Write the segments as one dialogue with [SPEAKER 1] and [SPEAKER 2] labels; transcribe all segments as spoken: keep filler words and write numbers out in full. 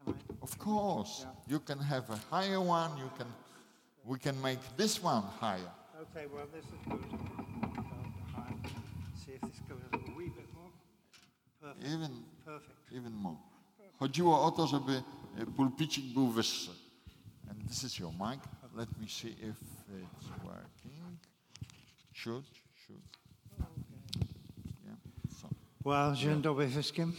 [SPEAKER 1] Of course. You can have a higher one. You can, we can make this one higher.
[SPEAKER 2] Okay, well, this is good. See if this goes a wee bit more. Perfect.
[SPEAKER 1] Even,
[SPEAKER 2] Perfect.
[SPEAKER 1] even more. Chodziło o to, żeby pulpicik był wyższy. And this is your mic. Let me see if it's working. Should, should. Yeah. So.
[SPEAKER 2] Well, dzień dobry wszystkim.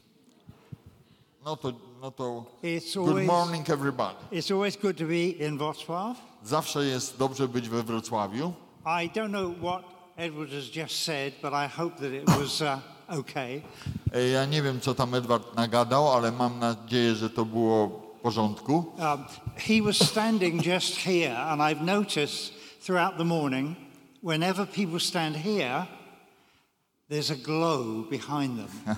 [SPEAKER 1] No to, no to
[SPEAKER 2] It's
[SPEAKER 1] good
[SPEAKER 2] always,
[SPEAKER 1] morning everybody.
[SPEAKER 2] It's always good to be in Wrocław.
[SPEAKER 1] Zawsze jest dobrze być we Wrocławiu.
[SPEAKER 2] I don't know what Edward has just said, but I hope that it was uh, okay.
[SPEAKER 1] Ja nie wiem, co tam Edward nagadał, ale mam nadzieję, że to było w porządku.
[SPEAKER 2] Um, he was standing just here, and I've noticed throughout the morning, whenever people stand here, there's a glow behind them.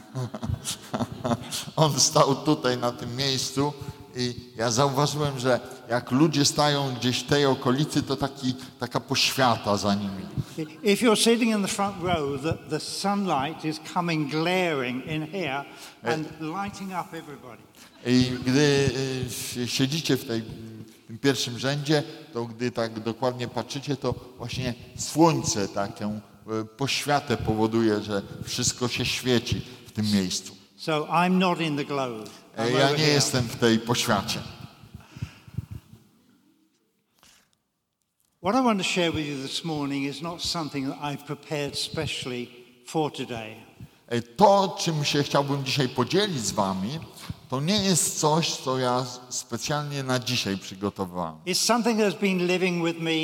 [SPEAKER 1] On stał tutaj na tym miejscu i ja zauważyłem, że jak ludzie stają gdzieś w tej okolicy, to taki, taka poświata za nimi.
[SPEAKER 2] If you're sitting in the front row, the, the sunlight is coming glaring in here and lighting up everybody.
[SPEAKER 1] I gdy y, siedzicie w tej, w tym pierwszym rzędzie, to gdy tak dokładnie patrzycie, to właśnie słońce taką y, poświatę powoduje, że wszystko się świeci w tym miejscu.
[SPEAKER 2] So I'm not in the glow. I'm
[SPEAKER 1] Ja
[SPEAKER 2] over
[SPEAKER 1] nie
[SPEAKER 2] here.
[SPEAKER 1] jestem w tej poświacie.
[SPEAKER 2] What I want to share with you this morning is not something that I've prepared specially for today.
[SPEAKER 1] To, czym się chciałbym dzisiaj podzielić z wami, to nie jest coś, co ja specjalnie na dzisiaj przygotowałem.
[SPEAKER 2] It's something that's been living with me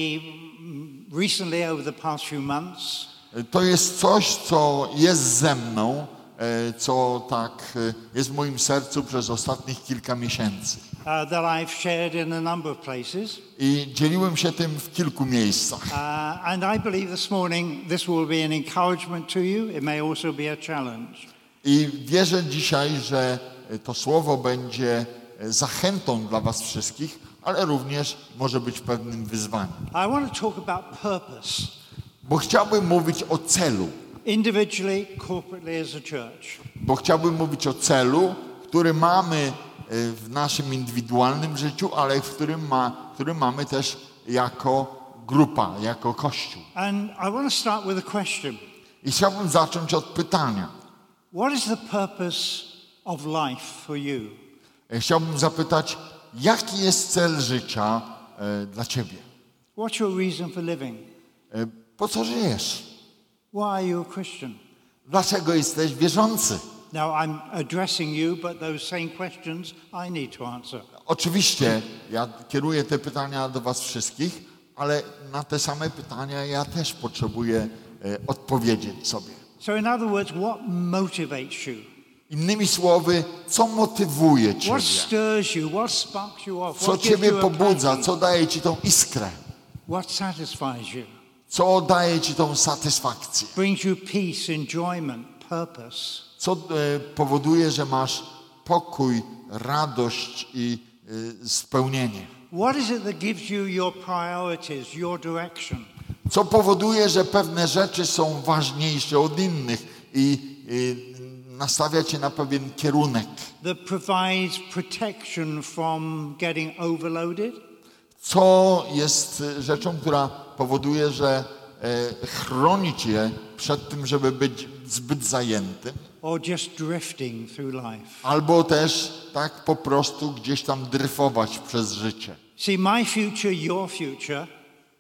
[SPEAKER 2] recently over the past few months.
[SPEAKER 1] To jest coś, co jest ze mną, co tak jest w moim sercu przez ostatnich kilka miesięcy.
[SPEAKER 2] Uh, that I've shared in a number of places.
[SPEAKER 1] I dzieliłem się tym w kilku miejscach.
[SPEAKER 2] Uh, and I believe this morning this will be an encouragement to you. It may also be a challenge.
[SPEAKER 1] I wierzę dzisiaj, że to słowo będzie zachętą dla was wszystkich, ale również może być pewnym wyzwaniem.
[SPEAKER 2] I want to talk about purpose.
[SPEAKER 1] Bo chciałbym mówić o celu.
[SPEAKER 2] Individually, corporately as a church.
[SPEAKER 1] Bo chciałbym mówić o celu, który mamy w naszym indywidualnym życiu, ale w którym, ma, który mamy też jako grupa, jako Kościół.
[SPEAKER 2] And I want to start with a question.
[SPEAKER 1] I chciałbym zacząć od pytania.
[SPEAKER 2] What is the purpose of life for you?
[SPEAKER 1] Chciałbym zapytać, jaki jest cel życia e, dla ciebie?
[SPEAKER 2] What's your reason for living?
[SPEAKER 1] E, po co żyjesz?
[SPEAKER 2] Why are you a Christian?
[SPEAKER 1] Dlaczego jesteś wierzący?
[SPEAKER 2] Now I'm addressing you, but those same questions I need to answer.
[SPEAKER 1] Oczywiście ja kieruję te pytania do was wszystkich, ale na te same pytania ja też potrzebuję e, odpowiedzieć sobie.
[SPEAKER 2] So in other words, what motivates you?
[SPEAKER 1] Innymi słowy, co motywuje
[SPEAKER 2] What
[SPEAKER 1] ciebie?
[SPEAKER 2] stirs you? What sparks you off?
[SPEAKER 1] Co
[SPEAKER 2] What gives
[SPEAKER 1] ciebie
[SPEAKER 2] you a
[SPEAKER 1] pobudza?
[SPEAKER 2] passion?
[SPEAKER 1] Co daje ci tą iskrę?
[SPEAKER 2] What satisfies you?
[SPEAKER 1] Co daje ci tą satysfakcję?
[SPEAKER 2] Brings you peace, enjoyment, purpose.
[SPEAKER 1] Co e, powoduje, że masz pokój, radość i e, spełnienie?
[SPEAKER 2] What is it that gives you your priorities, your direction?
[SPEAKER 1] Co powoduje, że pewne rzeczy są ważniejsze od innych i e, nastawia cię na pewien kierunek?
[SPEAKER 2] That provides protection from getting overloaded?
[SPEAKER 1] Co jest rzeczą, która powoduje, że e, chroni cię przed tym, żeby być zbyt zajętym?
[SPEAKER 2] Or just drifting through life?
[SPEAKER 1] Albo też tak po prostu gdzieś tam dryfować przez życie.
[SPEAKER 2] See, my future, your future,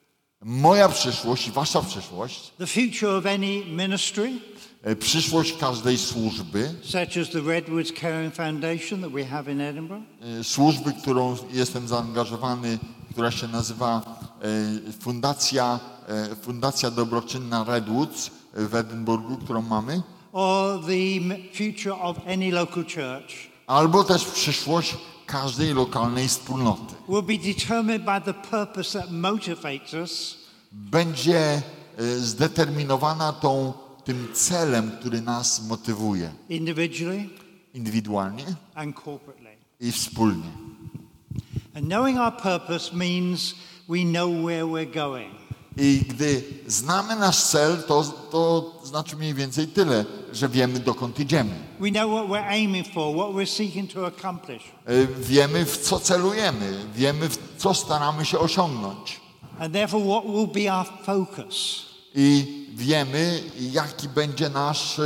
[SPEAKER 1] Moja przyszłość i wasza przyszłość,
[SPEAKER 2] the future of any ministry,
[SPEAKER 1] e, przyszłość każdej służby,
[SPEAKER 2] such as the Redwoods Caring Foundation that we have in Edinburgh,
[SPEAKER 1] e, służby, którą jestem zaangażowany, która się nazywa e, Fundacja, e, Fundacja Dobroczynna Redwoods w Edynburgu, którą mamy,
[SPEAKER 2] or the m- future of any local church,
[SPEAKER 1] albo też przyszłość każdej lokalnej wspólnoty.
[SPEAKER 2] will be determined by the purpose that motivates us
[SPEAKER 1] Będzie e, zdeterminowana tą, tym celem, który nas motywuje
[SPEAKER 2] individually
[SPEAKER 1] indywidualnie
[SPEAKER 2] and corporately.
[SPEAKER 1] i wspólnie.
[SPEAKER 2] And knowing our purpose means we know where we're going.
[SPEAKER 1] I gdy znamy nasz cel, to, to znaczy mniej więcej tyle, że wiemy, dokąd idziemy.
[SPEAKER 2] We know what we're aiming for, what we're seeking to accomplish.
[SPEAKER 1] Wiemy, w co celujemy, wiemy, w co staramy się osiągnąć.
[SPEAKER 2] And therefore, what will be our focus?
[SPEAKER 1] I wiemy, jaki będzie nasz,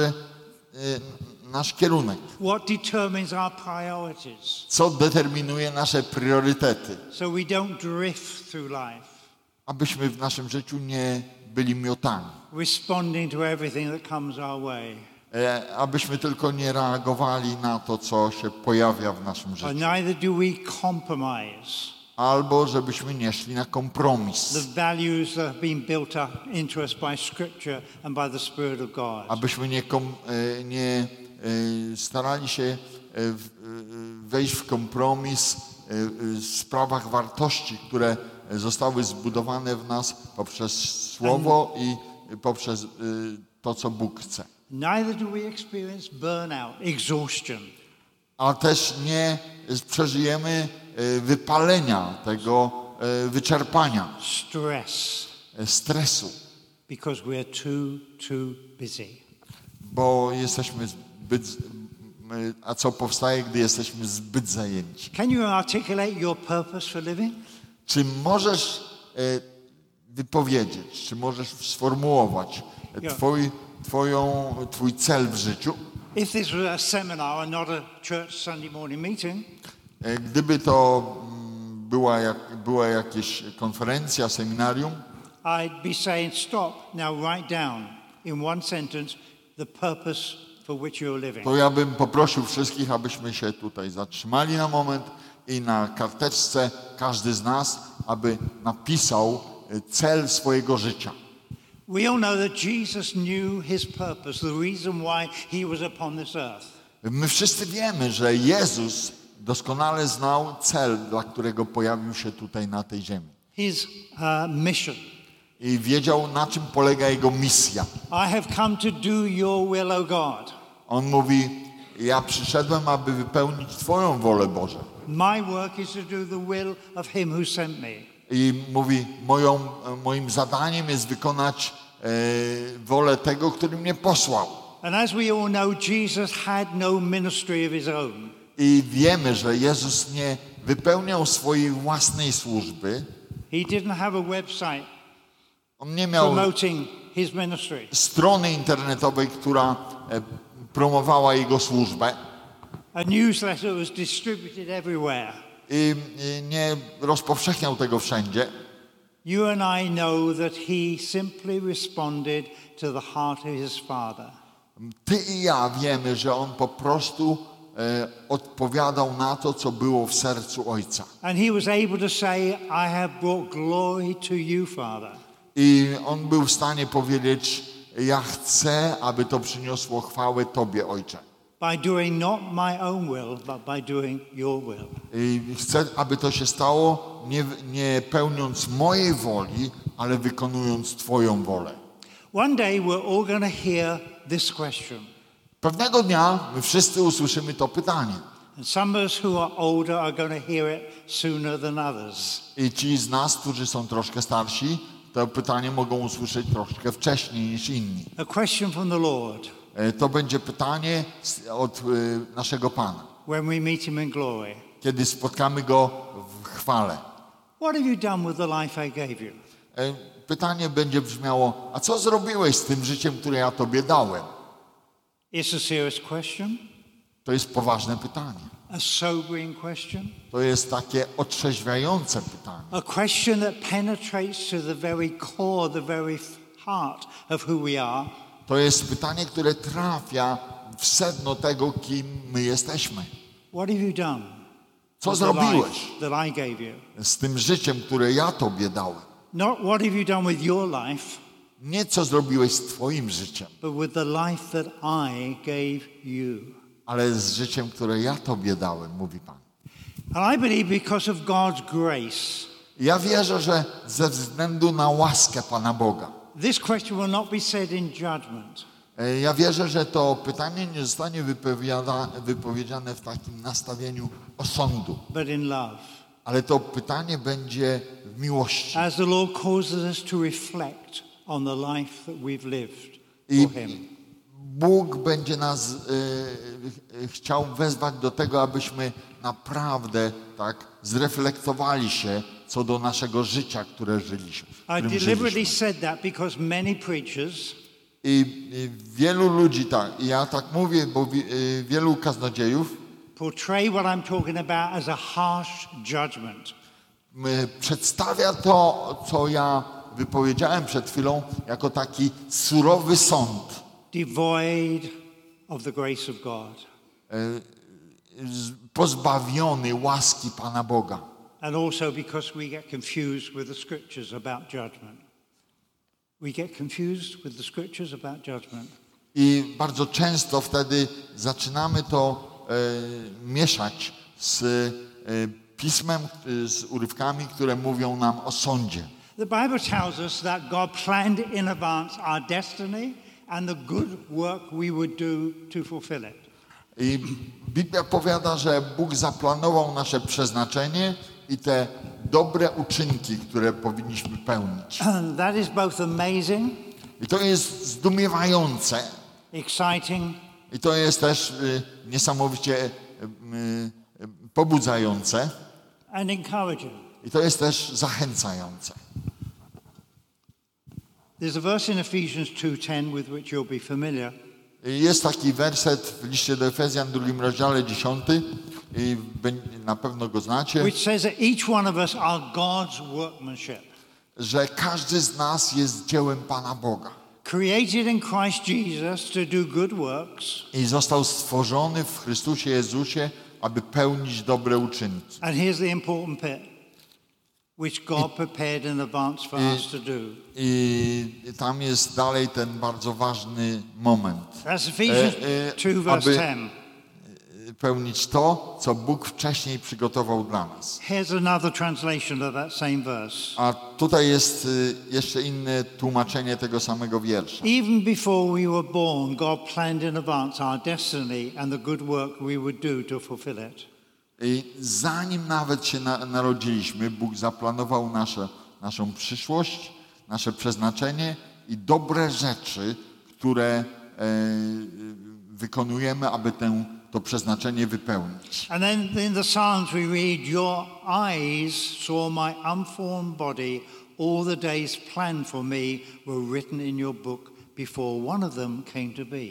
[SPEAKER 1] nasz kierunek.
[SPEAKER 2] What determines our priorities?
[SPEAKER 1] Co determinuje nasze priorytety.
[SPEAKER 2] So we don't drift through life,
[SPEAKER 1] Abyśmy w naszym życiu nie byli miotani.
[SPEAKER 2] responding to everything that comes our way.
[SPEAKER 1] E, abyśmy tylko nie reagowali na to, co się pojawia w naszym
[SPEAKER 2] Or
[SPEAKER 1] życiu.
[SPEAKER 2] neither do we compromise
[SPEAKER 1] Albo żebyśmy nie szli na
[SPEAKER 2] the
[SPEAKER 1] kompromis.
[SPEAKER 2] values that have been built up into us by Scripture and by the Spirit of God.
[SPEAKER 1] Abyśmy nie, kom, e, nie e, starali się e, w, e, wejść w kompromis e, w sprawach wartości, które zostały zbudowane w nas poprzez Słowo i poprzez e, to, co Bóg chce.
[SPEAKER 2] Neither do we experience burnout, exhaustion.
[SPEAKER 1] A też nie przeżyjemy wypalenia, tego wyczerpania,
[SPEAKER 2] Stress,
[SPEAKER 1] stresu,
[SPEAKER 2] because we're too, too busy.
[SPEAKER 1] bo jesteśmy zbyt, a co powstaje, gdy jesteśmy zbyt zajęci.
[SPEAKER 2] Can you articulate your purpose for living?
[SPEAKER 1] Czy możesz wypowiedzieć, czy możesz sformułować twój, twoją, twój cel w życiu?
[SPEAKER 2] If this was a seminar and not a church Sunday morning meeting,
[SPEAKER 1] Gdyby to była, jak, była jakaś konferencja, seminarium,
[SPEAKER 2] I'd be saying, stop, now write down in one sentence the purpose for which you're living.
[SPEAKER 1] to ja bym poprosił wszystkich, abyśmy się tutaj zatrzymali na moment i na karteczce każdy z nas, aby napisał cel swojego życia.
[SPEAKER 2] We all know that Jesus knew his purpose, the reason why he was upon this earth.
[SPEAKER 1] My wszyscy wiemy, że Jezus doskonale znał cel, dla którego pojawił się tutaj na tej ziemi.
[SPEAKER 2] His uh, mission.
[SPEAKER 1] I wiedział, na czym polega jego misja.
[SPEAKER 2] I have come to do your will, O God.
[SPEAKER 1] On mówi, ja przyszedłem, aby wypełnić Twoją wolę, Boże.
[SPEAKER 2] My work is to do the will of him who sent me.
[SPEAKER 1] I mówi, moją, moim zadaniem jest wykonać e, wolę tego, który mnie posłał.
[SPEAKER 2] And as we all know, Jesus had no ministry of his own.
[SPEAKER 1] I wiemy, że Jezus nie wypełniał swojej własnej służby.
[SPEAKER 2] He didn't have a website
[SPEAKER 1] On nie miał
[SPEAKER 2] promoting his ministry.
[SPEAKER 1] strony internetowej, która e, promowała jego służbę.
[SPEAKER 2] A newsletter was distributed everywhere.
[SPEAKER 1] I, I nie rozpowszechniał tego wszędzie.
[SPEAKER 2] You and I know that he simply responded to the heart of his Father.
[SPEAKER 1] Ty i ja wiemy, że on po prostu e, odpowiadał na to, co było w sercu Ojca.
[SPEAKER 2] And he was able to say, I have brought glory to you, Father.
[SPEAKER 1] I on był w stanie powiedzieć, ja chcę, aby to przyniosło chwałę Tobie, Ojcze.
[SPEAKER 2] By doing not my own will, but by doing your will.
[SPEAKER 1] I chcę, aby to się stało nie, nie pełniąc mojej woli, ale wykonując Twoją wolę.
[SPEAKER 2] One day we're all going to hear this question.
[SPEAKER 1] Pewnego dnia my wszyscy usłyszymy to pytanie.
[SPEAKER 2] And some of us who are older are going to hear it sooner than others.
[SPEAKER 1] I ci z nas, którzy są troszkę starsi, to pytanie mogą usłyszeć troszkę wcześniej niż inni.
[SPEAKER 2] A question from the Lord
[SPEAKER 1] To będzie pytanie od naszego Pana,
[SPEAKER 2] when we meet him in glory.
[SPEAKER 1] kiedy spotkamy Go w chwale.
[SPEAKER 2] What have you done with the life I gave you?
[SPEAKER 1] Pytanie będzie brzmiało, a co zrobiłeś z tym życiem, które ja Tobie dałem?
[SPEAKER 2] It's a serious question,
[SPEAKER 1] To jest poważne pytanie.
[SPEAKER 2] a sobering question,
[SPEAKER 1] To jest takie otrzeźwiające pytanie.
[SPEAKER 2] a question that penetrates to the very core, the very heart of who we are.
[SPEAKER 1] To jest pytanie, które trafia w sedno tego, kim my jesteśmy.
[SPEAKER 2] What have you done
[SPEAKER 1] Co
[SPEAKER 2] with the
[SPEAKER 1] zrobiłeś
[SPEAKER 2] life that I gave you?
[SPEAKER 1] z tym życiem, które ja Tobie dałem?
[SPEAKER 2] Not what have you done with your life,
[SPEAKER 1] Nie co zrobiłeś z Twoim życiem,
[SPEAKER 2] but with the life that I gave you.
[SPEAKER 1] ale z życiem, które ja Tobie dałem, mówi Pan.
[SPEAKER 2] And I believe because of God's grace,
[SPEAKER 1] Ja wierzę, że ze względu na łaskę Pana Boga,
[SPEAKER 2] this question will not be said in judgment,
[SPEAKER 1] ja wierzę, że to pytanie nie zostanie wypowiedziane w takim nastawieniu osądu,
[SPEAKER 2] but in love.
[SPEAKER 1] ale to pytanie będzie w miłości.
[SPEAKER 2] As the Lord causes us to reflect on the life that we've lived
[SPEAKER 1] I
[SPEAKER 2] for Him.
[SPEAKER 1] Bóg będzie nas y, chciał wezwać do tego, abyśmy naprawdę tak zreflektowali się co do naszego życia, które żyliśmy.
[SPEAKER 2] I deliberately said that because many preachers
[SPEAKER 1] I, I wielu ludzi tak, i ja tak mówię, bo wi, y, wielu kaznodziejów
[SPEAKER 2] portray what I'm talking about as a harsh judgment.
[SPEAKER 1] y, przedstawia to, co ja wypowiedziałem przed chwilą, jako taki surowy sąd.
[SPEAKER 2] Devoid of the grace of God.
[SPEAKER 1] Pozbawiony łaski Pana Boga.
[SPEAKER 2] And also because we get confused with the scriptures about judgment. We get confused with the scriptures about judgment.
[SPEAKER 1] I bardzo często wtedy zaczynamy to e, mieszać z e, pismem, e, z urywkami, które mówią nam o sądzie.
[SPEAKER 2] The Bible tells us that God planned in advance our destiny and the good work we would do to fulfill it.
[SPEAKER 1] I Biblia powiada, że Bóg zaplanował nasze przeznaczenie i te dobre uczynki, które powinniśmy pełnić.
[SPEAKER 2] That is both amazing,
[SPEAKER 1] I to jest zdumiewające.
[SPEAKER 2] exciting,
[SPEAKER 1] I to jest też y, niesamowicie y, y, pobudzające.
[SPEAKER 2] and encouraging.
[SPEAKER 1] I to jest też zachęcające.
[SPEAKER 2] There's a verse in Ephesians two ten with which you'll be familiar.
[SPEAKER 1] Jest taki werset w liście do Efezjan w drugim rozdziale dziesiąty i na pewno go znacie,
[SPEAKER 2] Which says that each one of us are God's workmanship,
[SPEAKER 1] że każdy z nas jest dziełem Pana Boga
[SPEAKER 2] created in Christ Jesus to do good works,
[SPEAKER 1] i został stworzony w Chrystusie Jezusie, aby pełnić dobre uczynki.
[SPEAKER 2] and here's the important bit, which God prepared in advance for us to do.
[SPEAKER 1] I tam jest dalej ten bardzo ważny moment.
[SPEAKER 2] That's Ephesians
[SPEAKER 1] E, e,
[SPEAKER 2] two verse
[SPEAKER 1] aby
[SPEAKER 2] ten.
[SPEAKER 1] pełnić to, co Bóg wcześniej przygotował dla nas.
[SPEAKER 2] Here's another translation of that same verse.
[SPEAKER 1] A tutaj jest y, jeszcze inne tłumaczenie tego samego wiersza.
[SPEAKER 2] Even before we were born, God planned in advance our destiny and the good work we would do to fulfill it.
[SPEAKER 1] I zanim nawet się na, narodziliśmy, Bóg zaplanował nasze, naszą przyszłość, nasze przeznaczenie i dobre rzeczy, które e, wykonujemy, aby tę, to przeznaczenie wypełnić.
[SPEAKER 2] And then in the Psalms we read, your eyes saw my unformed body, all the days planned for me were written in your book before one of them came to be.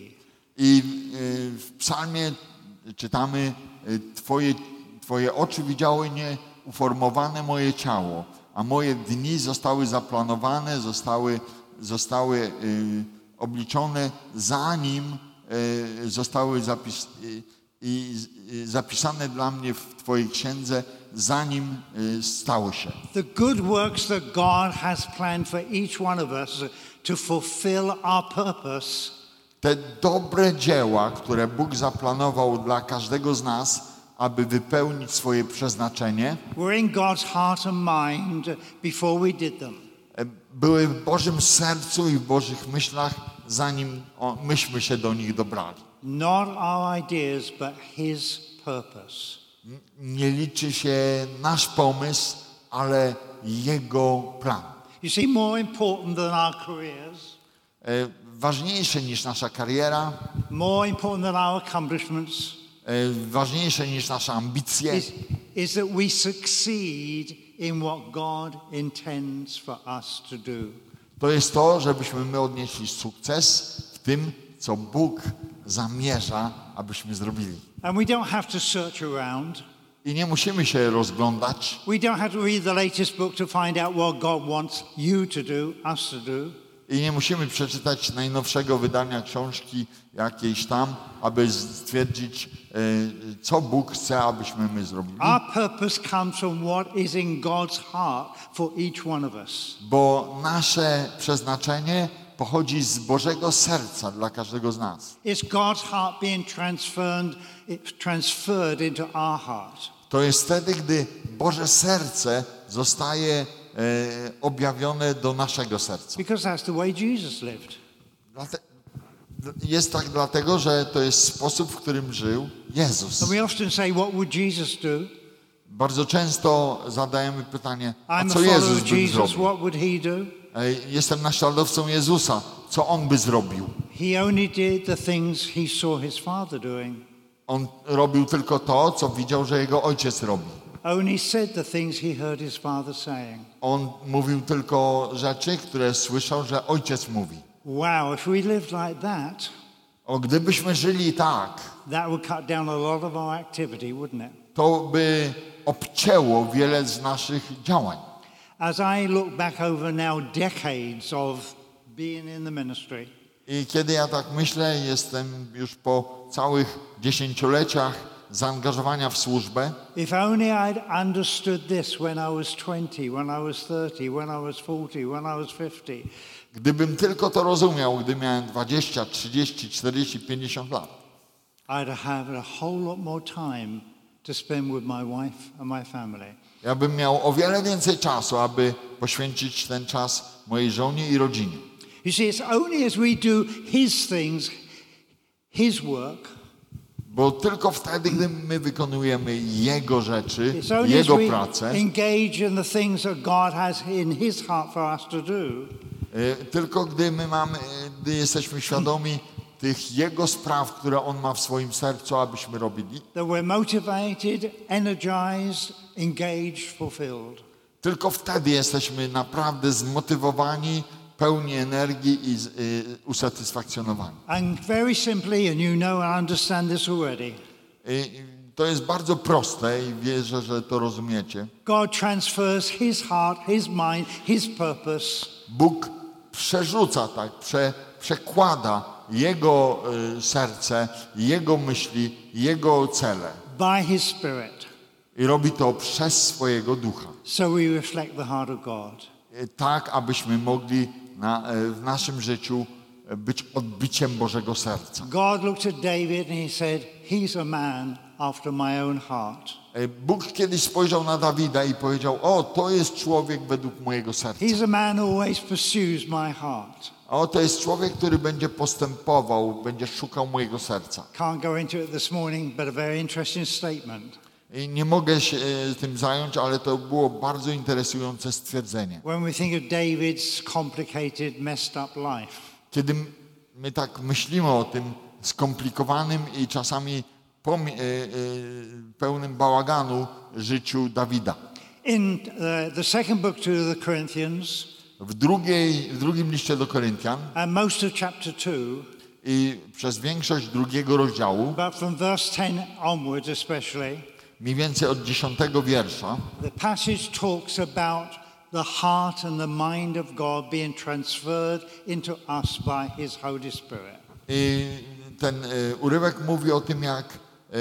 [SPEAKER 1] I y, w psalmie czytamy, y, twoje, twoje oczy widziały nieuformowane moje ciało, a moje dni zostały zaplanowane, zostały, zostały y, obliczone, zanim y, zostały zapis, y, y, y, zapisane dla mnie w twojej księdze, zanim y, stało się.
[SPEAKER 2] The good works that God has planned for each one of us to fulfill our purpose
[SPEAKER 1] Te dobre dzieła, które Bóg zaplanował dla każdego z nas, aby wypełnić swoje przeznaczenie,
[SPEAKER 2] were in God's heart and mind before we did them.
[SPEAKER 1] były w Bożym sercu i w Bożych myślach, zanim o, myśmy się do nich dobrali.
[SPEAKER 2] Not our ideas, but His purpose.
[SPEAKER 1] Nie liczy się nasz pomysł, ale Jego plan.
[SPEAKER 2] You see, more important than our careers,
[SPEAKER 1] E, ważniejsze niż nasza kariera,
[SPEAKER 2] more important than our accomplishments,
[SPEAKER 1] e, ważniejsze niż nasze ambicje,
[SPEAKER 2] is, is that we succeed in what God intends for us to do.
[SPEAKER 1] to jest to, żebyśmy my odnieśli sukces w tym, co Bóg zamierza, abyśmy zrobili.
[SPEAKER 2] And we don't have to search around.
[SPEAKER 1] I nie musimy się rozglądać.
[SPEAKER 2] We don't have to read the latest book to find out what God wants you to do, us to do.
[SPEAKER 1] I nie musimy przeczytać najnowszego wydania książki jakiejś tam, aby stwierdzić, e, co Bóg chce, abyśmy my zrobili.
[SPEAKER 2] Our purpose comes from what is in God's heart for each one of us.
[SPEAKER 1] Bo nasze przeznaczenie pochodzi z Bożego serca dla każdego z nas.
[SPEAKER 2] It's God's heart being transferred, transferred into our heart.
[SPEAKER 1] To jest wtedy, gdy Boże serce zostaje e, objawione do naszego serca.
[SPEAKER 2] Because that's the way Jesus lived.
[SPEAKER 1] Dlate- Jest tak dlatego, że to jest sposób, w którym żył Jezus.
[SPEAKER 2] And we often say, what would Jesus do?
[SPEAKER 1] Bardzo często zadajemy pytanie, a
[SPEAKER 2] I'm a
[SPEAKER 1] co
[SPEAKER 2] follower
[SPEAKER 1] Jezus
[SPEAKER 2] of
[SPEAKER 1] by
[SPEAKER 2] Jesus,
[SPEAKER 1] zrobił?
[SPEAKER 2] what would he do?
[SPEAKER 1] Ej, Jestem naśladowcą Jezusa, co On by zrobił?
[SPEAKER 2] He only did the things he saw his father doing.
[SPEAKER 1] On robił tylko to, co widział, że jego ojciec robi.
[SPEAKER 2] Only said the things he heard his father saying.
[SPEAKER 1] On mówił tylko rzeczy, które słyszał, że ojciec mówi.
[SPEAKER 2] Wow, if we lived like that,
[SPEAKER 1] O, gdybyśmy żyli tak,
[SPEAKER 2] that would cut down a lot of our activity, wouldn't it?
[SPEAKER 1] to by obcięło wiele z naszych działań.
[SPEAKER 2] As I look back over now decades of being in the ministry,
[SPEAKER 1] I kiedy ja tak myślę, jestem już po całych dziesięcioleciach zaangażowania w służbę.
[SPEAKER 2] if only I'd understood this when I was twenty, when I was thirty, when I was forty, when I was fifty.
[SPEAKER 1] Gdybym tylko to rozumiał, gdy miałem dwadzieścia, trzydzieści, czterdzieści, pięćdziesiąt lat,
[SPEAKER 2] I'd have a whole lot more time to spend with my wife and my family.
[SPEAKER 1] ja bym miał o wiele więcej czasu, aby poświęcić ten czas mojej żonie i rodzinie.
[SPEAKER 2] You see, it's only as we do His things, His work,
[SPEAKER 1] Bo tylko wtedy, gdy my wykonujemy Jego rzeczy,
[SPEAKER 2] it's only as
[SPEAKER 1] Jego
[SPEAKER 2] we
[SPEAKER 1] pracę,
[SPEAKER 2] engage in the things that God has in His heart for us to do,
[SPEAKER 1] y, tylko gdy my mamy, gdy jesteśmy świadomi tych Jego spraw, które On ma w swoim sercu, abyśmy robili,
[SPEAKER 2] that we're motivated, energized, engaged, fulfilled.
[SPEAKER 1] tylko wtedy jesteśmy naprawdę zmotywowani, pełni energii i z- y, usatysfakcjonowani.
[SPEAKER 2] And very simply, and you know and understand this already,
[SPEAKER 1] Y, y, To jest bardzo proste i wierzę, że to rozumiecie.
[SPEAKER 2] God transfers His heart, His mind, His purpose
[SPEAKER 1] Bóg przerzuca, tak, prze, przekłada Jego y, serce, Jego myśli, Jego cele
[SPEAKER 2] by His Spirit,
[SPEAKER 1] i robi to przez swojego Ducha.
[SPEAKER 2] so we reflect the heart of God.
[SPEAKER 1] Y, Tak, abyśmy mogli na, y, w naszym życiu y, być odbiciem Bożego serca.
[SPEAKER 2] God looked at David and He said, "He's a man after my own heart."
[SPEAKER 1] Y, Bóg kiedyś spojrzał na Dawida i powiedział: o, to jest człowiek według mojego serca.
[SPEAKER 2] He's a man who always pursues my heart.
[SPEAKER 1] O, to jest człowiek, który będzie postępował, będzie szukał mojego serca.
[SPEAKER 2] Can't go into it this morning, but a very interesting statement.
[SPEAKER 1] I nie mogę się e, tym zająć, ale to było bardzo interesujące stwierdzenie.
[SPEAKER 2] When we think of David's complicated, messed up life,
[SPEAKER 1] Kiedy m- my tak myślimy o tym skomplikowanym i czasami pomie- e, e, pełnym bałaganu życiu Dawida.
[SPEAKER 2] in uh, the second book to the Corinthians,
[SPEAKER 1] W, drugiej, w drugim liście do Koryntian
[SPEAKER 2] and most of chapter two,
[SPEAKER 1] i przez większość drugiego rozdziału,
[SPEAKER 2] but from verse ten onwards especially,
[SPEAKER 1] mniej więcej od dziesiątego wiersza,
[SPEAKER 2] the passage talks about the heart and the mind of God being transferred into us by His Holy Spirit.
[SPEAKER 1] I ten e, urywek mówi o tym, jak e,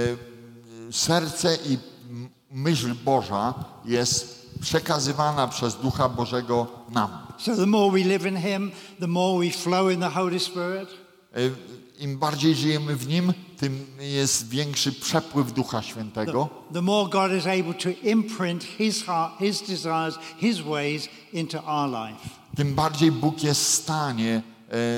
[SPEAKER 1] serce i m- myśl Boża jest przekazywana przez Ducha Bożego nam.
[SPEAKER 2] So the more we live in Him, the more we flow in the Holy Spirit.
[SPEAKER 1] E, Im bardziej żyjemy w Nim, tym jest większy przepływ Ducha Świętego.
[SPEAKER 2] The more God is able to imprint His heart, His desires, His ways into our life.
[SPEAKER 1] Tym bardziej Bóg jest w stanie e, e,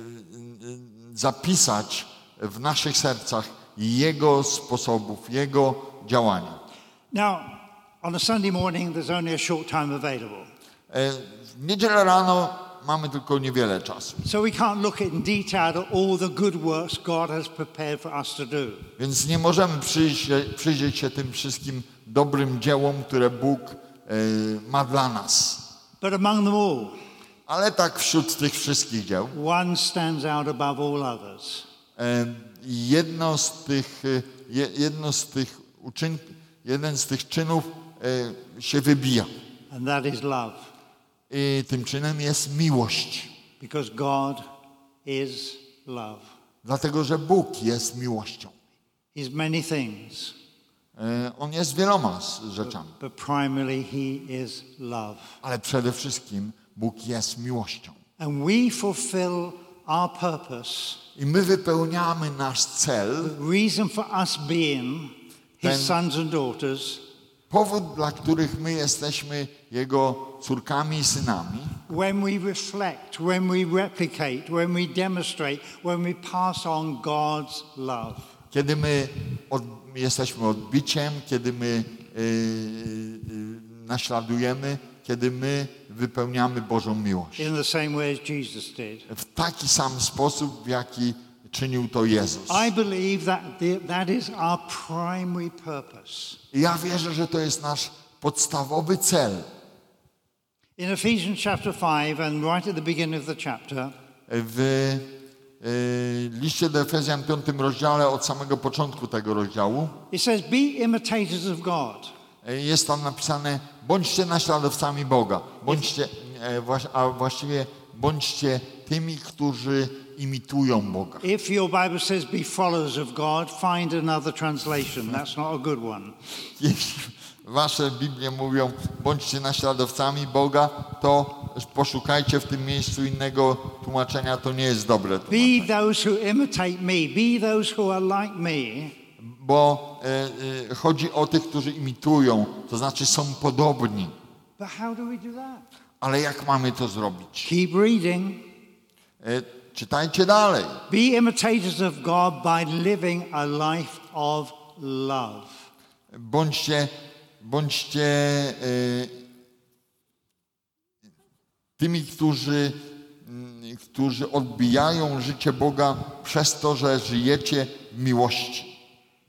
[SPEAKER 1] zapisać w naszych sercach Jego sposobów, Jego działania.
[SPEAKER 2] Now, on a Sunday morning, there's only a short time available.
[SPEAKER 1] E, W niedzielę rano mamy tylko niewiele czasu.
[SPEAKER 2] So we can't look at in detail at all the good works God has prepared for us to do.
[SPEAKER 1] Więc nie możemy przyjrzeć, przyjrzeć się tym wszystkim dobrym dziełom, które Bóg e, ma dla nas.
[SPEAKER 2] But among them all,
[SPEAKER 1] Ale tak wśród tych wszystkich dzieł,
[SPEAKER 2] one stands out above all others.
[SPEAKER 1] e, jedno z tych, e, je, jedno z tych uczyn, jeden z tych czynów e, się wybija.
[SPEAKER 2] And that is love.
[SPEAKER 1] I tym czynem jest miłość.
[SPEAKER 2] Because God is love.
[SPEAKER 1] Dlatego, że Bóg jest miłością.
[SPEAKER 2] He's many things,
[SPEAKER 1] E, On jest wieloma z rzeczami.
[SPEAKER 2] but primarily He is love.
[SPEAKER 1] Ale przede wszystkim Bóg jest miłością.
[SPEAKER 2] And we fulfill our purpose.
[SPEAKER 1] I my wypełniamy nasz cel.
[SPEAKER 2] The reason for us being His
[SPEAKER 1] Ten-
[SPEAKER 2] sons and daughters,
[SPEAKER 1] Powód, dla których my jesteśmy Jego córkami i synami,
[SPEAKER 2] when we reflect, when we replicate, when we demonstrate, when we pass on God's love.
[SPEAKER 1] kiedy my od, jesteśmy odbiciem, kiedy my y, y, naśladujemy, kiedy my wypełniamy Bożą miłość.
[SPEAKER 2] in the same way as Jesus did.
[SPEAKER 1] W taki sam sposób, w jaki czynił to Jezus.
[SPEAKER 2] I believe that the, that is our primary purpose.
[SPEAKER 1] I ja wierzę, że to jest nasz podstawowy cel.
[SPEAKER 2] In Ephesians chapter five and right at the beginning of the chapter,
[SPEAKER 1] W y, liście do Efezjan piątym rozdziale, od samego początku tego rozdziału,
[SPEAKER 2] it says, "Be imitators of God."
[SPEAKER 1] y, jest tam napisane: bądźcie naśladowcami Boga. Bądźcie, y, właś- a właściwie bądźcie tymi, którzy imitują Boga.
[SPEAKER 2] If your Bible says be followers of God, find another translation. That's not a good one.
[SPEAKER 1] Jeśli wasze Biblie mówią: bądźcie naśladowcami Boga, to poszukajcie w tym miejscu innego tłumaczenia, to nie jest dobre tłumaczenie.
[SPEAKER 2] Be those who imitate me. Be those who are like me.
[SPEAKER 1] Bo y, y, chodzi o tych, którzy imitują, to znaczy są podobni.
[SPEAKER 2] But how do we do that?
[SPEAKER 1] Ale jak mamy to zrobić?
[SPEAKER 2] Keep reading.
[SPEAKER 1] Y, czytajcie dalej.
[SPEAKER 2] Be imitators of God by living a life of love.
[SPEAKER 1] Bądźcie, bądźcie y, tymi, którzy, y, którzy odbijają życie Boga przez to, że żyjecie w miłości.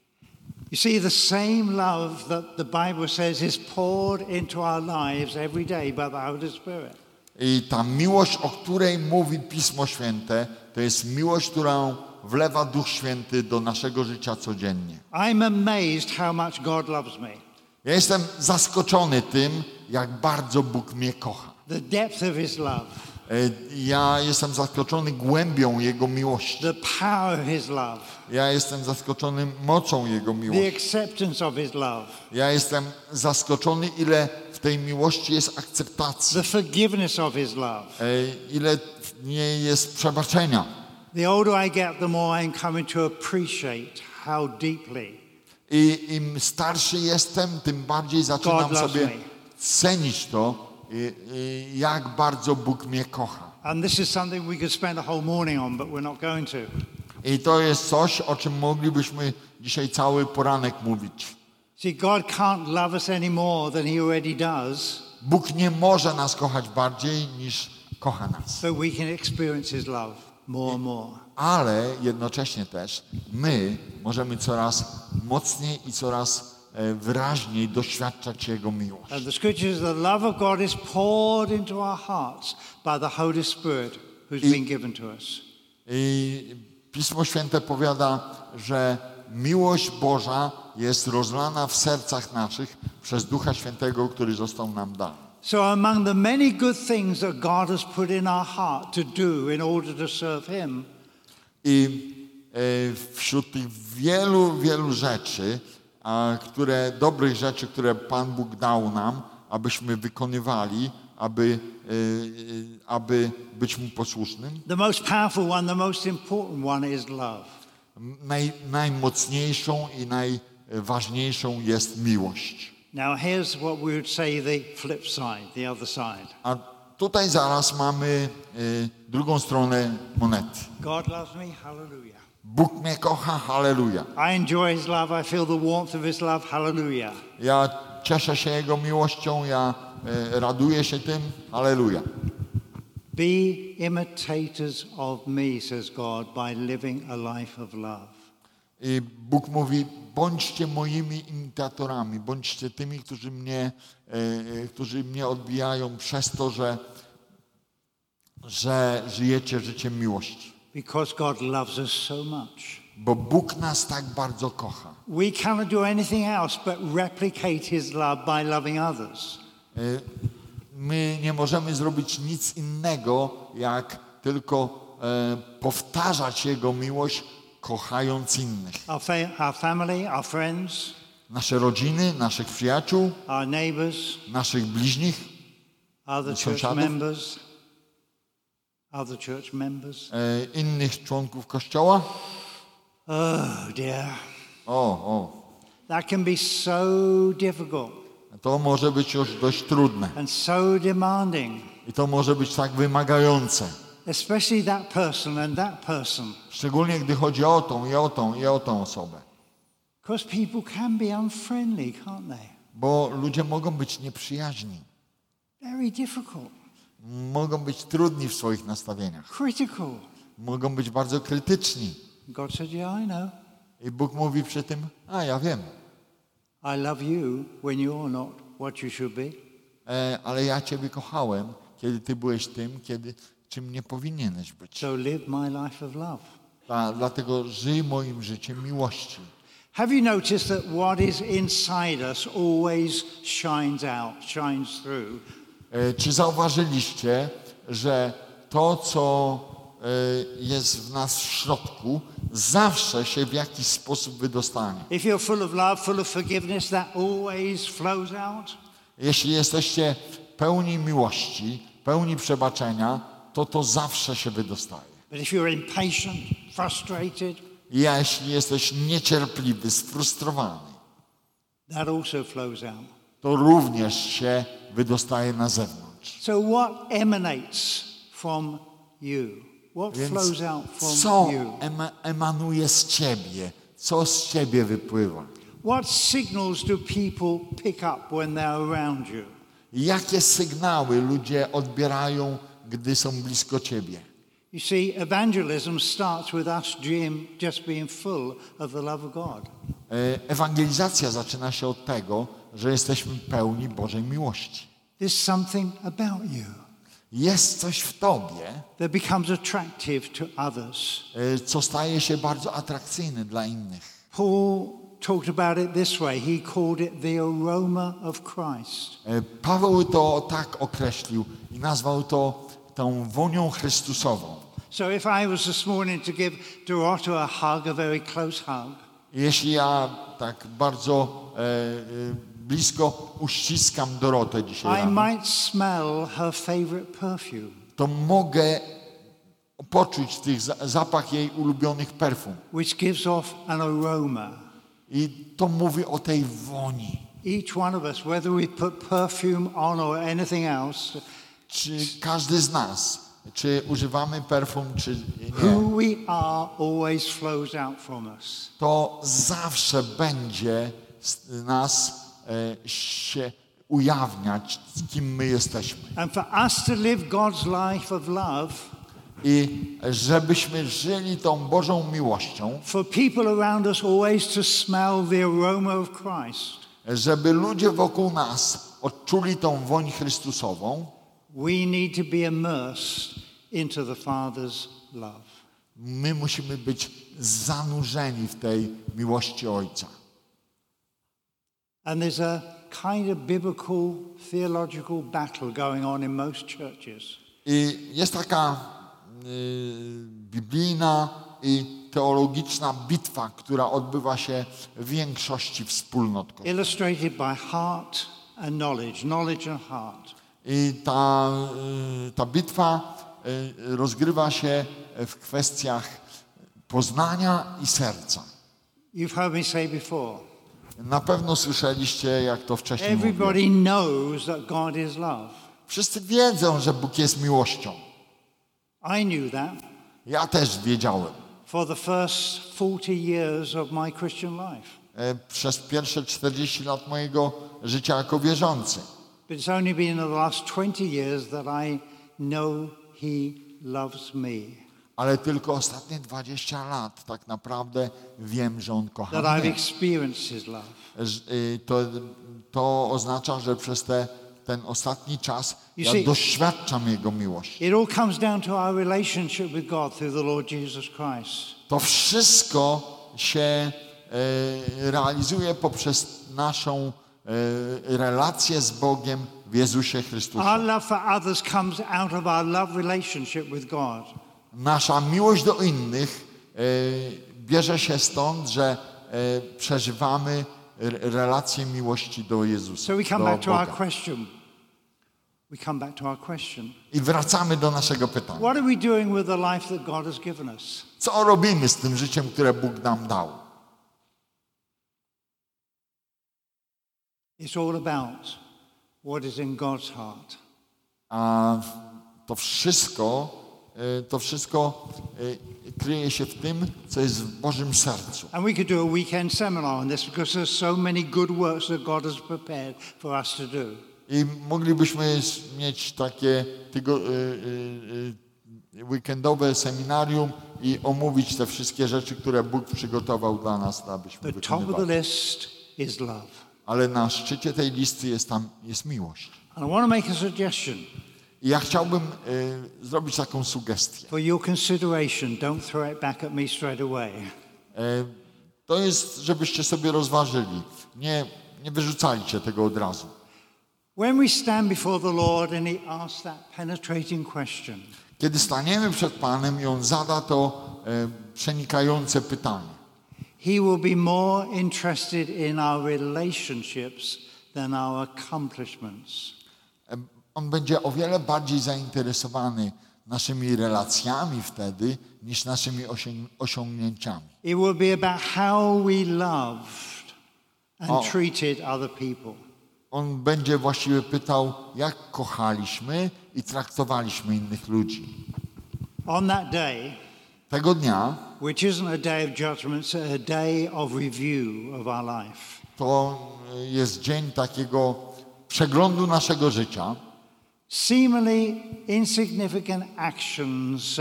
[SPEAKER 2] You see, the same love that the Bible says is poured into our lives every day by the Holy Spirit.
[SPEAKER 1] I ta miłość, o której mówi Pismo Święte, to jest miłość, którą wlewa Duch Święty do naszego życia codziennie.
[SPEAKER 2] I'm amazed how much God loves me.
[SPEAKER 1] Ja jestem zaskoczony tym, jak bardzo Bóg mnie kocha.
[SPEAKER 2] The depth of His love,
[SPEAKER 1] E, Ja jestem zaskoczony głębią Jego miłości.
[SPEAKER 2] the power of His love,
[SPEAKER 1] Ja jestem zaskoczony mocą Jego
[SPEAKER 2] the
[SPEAKER 1] miłości.
[SPEAKER 2] acceptance of His love,
[SPEAKER 1] Ja jestem zaskoczony, ile w tej miłości jest akceptacji,
[SPEAKER 2] the forgiveness of His love.
[SPEAKER 1] e, ile w niej jest przebaczenia.
[SPEAKER 2] The older I get, the more I'm coming to appreciate how deeply
[SPEAKER 1] I im starszy jestem, tym bardziej zaczynam
[SPEAKER 2] God loves
[SPEAKER 1] sobie
[SPEAKER 2] me.
[SPEAKER 1] cenić to, i, i jak bardzo Bóg mnie kocha.
[SPEAKER 2] And this is something we could spend a whole morning on, but we're not going to.
[SPEAKER 1] I to jest coś, o czym moglibyśmy dzisiaj cały poranek mówić.
[SPEAKER 2] See, God can't love us any more than He already does,
[SPEAKER 1] Bóg nie może nas kochać bardziej niż kocha nas.
[SPEAKER 2] but we can experience His love more and more.
[SPEAKER 1] Ale jednocześnie też my możemy coraz mocniej i coraz e, wyraźniej doświadczać Jego miłości.
[SPEAKER 2] And the scriptures, the love of God is poured into our hearts by the Holy Spirit who's
[SPEAKER 1] I-
[SPEAKER 2] been given to us.
[SPEAKER 1] I Pismo Święte powiada, że miłość Boża jest rozlana w sercach naszych przez Ducha Świętego, który został nam dany.
[SPEAKER 2] So among the many good things that God has put in our heart to do in order to serve Him,
[SPEAKER 1] I e, wśród tych wielu, wielu rzeczy, a, które, dobrych rzeczy, które Pan Bóg dał nam, abyśmy wykonywali, aby, e, e, aby być Mu posłusznym,
[SPEAKER 2] the most powerful one, the most important one is love.
[SPEAKER 1] naj, najmocniejszą i najważniejszą jest miłość.
[SPEAKER 2] Now here's what we would say the flip side, the other side.
[SPEAKER 1] A tutaj zaraz mamy e, drugą stronę monety.
[SPEAKER 2] God loves me, hallelujah.
[SPEAKER 1] Bóg mnie kocha, halleluja.
[SPEAKER 2] I enjoy His love, I feel the warmth of His love, hallelujah.
[SPEAKER 1] Ja cieszę się Jego miłością, ja e, raduję się tym, halleluja.
[SPEAKER 2] Be imitators of me, says God, by living a life of love.
[SPEAKER 1] I Bóg mówi: bądźcie moimi imitatorami, bądźcie tymi, którzy mnie, e, e, którzy mnie odbijają przez to, że, że żyjecie życiem miłości.
[SPEAKER 2] Because God loves us so much.
[SPEAKER 1] Bo Bóg nas tak bardzo kocha.
[SPEAKER 2] We cannot do anything else but replicate His love by loving others.
[SPEAKER 1] E, My nie możemy zrobić nic innego, jak tylko e, powtarzać Jego miłość, kochając innych.
[SPEAKER 2] Our, fa- our family, our friends,
[SPEAKER 1] Nasze rodziny, naszych przyjaciół,
[SPEAKER 2] our neighbors,
[SPEAKER 1] naszych bliźnich,
[SPEAKER 2] other church
[SPEAKER 1] Sąsiadów.
[SPEAKER 2] members, other church members.
[SPEAKER 1] e, innych członków Kościoła.
[SPEAKER 2] Oh dear,
[SPEAKER 1] O, o,
[SPEAKER 2] that can be so difficult
[SPEAKER 1] to może być już dość trudne
[SPEAKER 2] and so demanding,
[SPEAKER 1] i to może być tak wymagające.
[SPEAKER 2] especially that person and that person.
[SPEAKER 1] Szczególnie gdy chodzi o tą i o tą i o tą osobę.
[SPEAKER 2] Because people can be unfriendly, can't they?
[SPEAKER 1] Bo ludzie mogą być nieprzyjaźni.
[SPEAKER 2] Very difficult.
[SPEAKER 1] Mogą być trudni w swoich nastawieniach.
[SPEAKER 2] Critical.
[SPEAKER 1] Mogą być bardzo krytyczni.
[SPEAKER 2] God said, yeah, I know.
[SPEAKER 1] I Bóg mówi przy tym, a ja wiem,
[SPEAKER 2] I love you when you're not what you should be.
[SPEAKER 1] e, ale ja Ciebie kochałem, kiedy Ty byłeś tym, kiedy, czym nie powinieneś być.
[SPEAKER 2] So live my life of love.
[SPEAKER 1] A, dlatego żyj moim życiem miłości.
[SPEAKER 2] Have you noticed that what is inside us always shines out, shines through?
[SPEAKER 1] E, czy zauważyliście, że to, co e, jest w nas w środku, zawsze się w jakiś sposób wydostanie?
[SPEAKER 2] If you're full of love, full of forgiveness, that always flows out.
[SPEAKER 1] Jeśli jesteście pełni miłości, pełni przebaczenia, to to zawsze się wydostaje.
[SPEAKER 2] But if you're impatient, frustrated,
[SPEAKER 1] I jeśli jesteś niecierpliwy, sfrustrowany,
[SPEAKER 2] that also flows out.
[SPEAKER 1] to również się wydostaje na zewnątrz.
[SPEAKER 2] So what emanates from you? What
[SPEAKER 1] Więc
[SPEAKER 2] flows out from
[SPEAKER 1] co
[SPEAKER 2] you?
[SPEAKER 1] ema- emanuje z Ciebie? Co z Ciebie wypływa?
[SPEAKER 2] What signals do people pick up when they're around you?
[SPEAKER 1] Jakie sygnały ludzie odbierają, gdy są blisko Ciebie?
[SPEAKER 2] You see, evangelism starts with us, Jim, just being full of the love of God.
[SPEAKER 1] E, Ewangelizacja zaczyna się od tego, że jesteśmy pełni Bożej miłości.
[SPEAKER 2] There's something about you
[SPEAKER 1] Jest coś w Tobie,
[SPEAKER 2] that becomes attractive to others.
[SPEAKER 1] e, co staje się bardzo atrakcyjne dla innych.
[SPEAKER 2] Paul talked about it this way. He called it the aroma of Christ.
[SPEAKER 1] E, Paweł to tak określił i nazwał to tą wonią Chrystusową.
[SPEAKER 2] So if I was this morning to give Dorota a hug, a very close hug,
[SPEAKER 1] Jeśli ja tak bardzo e, e, blisko uściskam Dorotę dzisiaj
[SPEAKER 2] I
[SPEAKER 1] rano,
[SPEAKER 2] might smell her favorite perfume,
[SPEAKER 1] to mogę poczuć tych za- zapach jej ulubionych perfum.
[SPEAKER 2] which gives off an aroma.
[SPEAKER 1] I to mówi o tej woni.
[SPEAKER 2] Each one of us, whether we put perfume on or anything else,
[SPEAKER 1] Czy każdy z nas, czy używamy perfum, czy
[SPEAKER 2] who
[SPEAKER 1] nie,
[SPEAKER 2] we are always flows out from us.
[SPEAKER 1] to zawsze będzie z nas e, się ujawniać, kim my jesteśmy.
[SPEAKER 2] And for us to live God's life of love,
[SPEAKER 1] I żebyśmy żyli tą Bożą miłością,
[SPEAKER 2] for people around us always to smell the aroma of Christ,
[SPEAKER 1] żeby ludzie wokół nas odczuli tą woń Chrystusową,
[SPEAKER 2] we need to be immersed into the Father's love.
[SPEAKER 1] my musimy być zanurzeni w tej miłości Ojca.
[SPEAKER 2] And there's a kind of biblical, theological battle going on in most churches.
[SPEAKER 1] I jest taka y, biblijna i teologiczna bitwa, która odbywa się w większości wspólnot Kościoła.
[SPEAKER 2] Illustrated by heart and knowledge, knowledge and heart.
[SPEAKER 1] I ta, y, ta bitwa y, rozgrywa się w kwestiach poznania i serca.
[SPEAKER 2] You've heard me say before,
[SPEAKER 1] Na pewno słyszeliście, jak to wcześniej mówiłem.
[SPEAKER 2] everybody knows that God is love.
[SPEAKER 1] Wszyscy wiedzą, że Bóg jest miłością.
[SPEAKER 2] I knew that
[SPEAKER 1] Ja też wiedziałem.
[SPEAKER 2] for the first forty years of my Christian life.
[SPEAKER 1] E, Przez pierwsze czterdzieści lat mojego życia jako wierzący.
[SPEAKER 2] But it's only been in the last twenty years that I know He loves me,
[SPEAKER 1] Ale tylko ostatnie dwadzieścia lat tak naprawdę wiem, że On kocha
[SPEAKER 2] that I've
[SPEAKER 1] mnie.
[SPEAKER 2] experienced His love.
[SPEAKER 1] Ż- y, To, to oznacza, że przez te, ten ostatni czas
[SPEAKER 2] You
[SPEAKER 1] ja
[SPEAKER 2] see-
[SPEAKER 1] doświadczam Jego miłości.
[SPEAKER 2] It all comes down to our relationship with God through the Lord Jesus Christ.
[SPEAKER 1] To wszystko się e, realizuje poprzez naszą e, relację z Bogiem w Jezusie
[SPEAKER 2] Our
[SPEAKER 1] Chrystusie.
[SPEAKER 2] love for others comes out of our love relationship with God.
[SPEAKER 1] Nasza miłość do innych e, bierze się stąd, że e, przeżywamy r- relację miłości do Jezusa,
[SPEAKER 2] So we come
[SPEAKER 1] do
[SPEAKER 2] back to our
[SPEAKER 1] Boga.
[SPEAKER 2] question. We come back to our question.
[SPEAKER 1] I wracamy do naszego pytania.
[SPEAKER 2] What are we doing with the life that God has given us?
[SPEAKER 1] Co robimy z tym życiem, które Bóg nam dał?
[SPEAKER 2] It's all about what is in God's heart.
[SPEAKER 1] A to wszystko, e, to wszystko e, kryje się w tym, co jest w Bożym sercu.
[SPEAKER 2] And we could do a weekend seminar on this because there's so many good works that God has prepared for us to do.
[SPEAKER 1] I moglibyśmy mieć takie tygo, y, y, y, weekendowe seminarium i omówić te wszystkie rzeczy, które Bóg przygotował dla nas, abyśmy
[SPEAKER 2] The top of the
[SPEAKER 1] wykonywali.
[SPEAKER 2] list is love.
[SPEAKER 1] Ale na szczycie tej listy jest tam jest miłość.
[SPEAKER 2] And I want to make a suggestion
[SPEAKER 1] I ja chciałbym y, zrobić taką sugestię.
[SPEAKER 2] for your consideration. Don't throw it back at me straight away.
[SPEAKER 1] Y, to jest, żebyście sobie rozważyli. Nie, nie wyrzucajcie tego od razu.
[SPEAKER 2] When we stand before the Lord and He asks that penetrating question,
[SPEAKER 1] Kiedy staniemy przed Panem i On zada to y, przenikające pytanie,
[SPEAKER 2] He will be more interested in our relationships than our accomplishments.
[SPEAKER 1] y, On będzie o wiele bardziej zainteresowany naszymi relacjami wtedy, niż naszymi osią- osiągnięciami.
[SPEAKER 2] It will be about how we loved and
[SPEAKER 1] Oh.
[SPEAKER 2] treated other people.
[SPEAKER 1] On będzie właściwie pytał, jak kochaliśmy i traktowaliśmy innych ludzi.
[SPEAKER 2] On that day,
[SPEAKER 1] Tego dnia
[SPEAKER 2] which isn't a day of judgment, it's a day of review of our life.
[SPEAKER 1] to jest dzień takiego przeglądu naszego życia.
[SPEAKER 2] Seemingly insignificant actions, uh,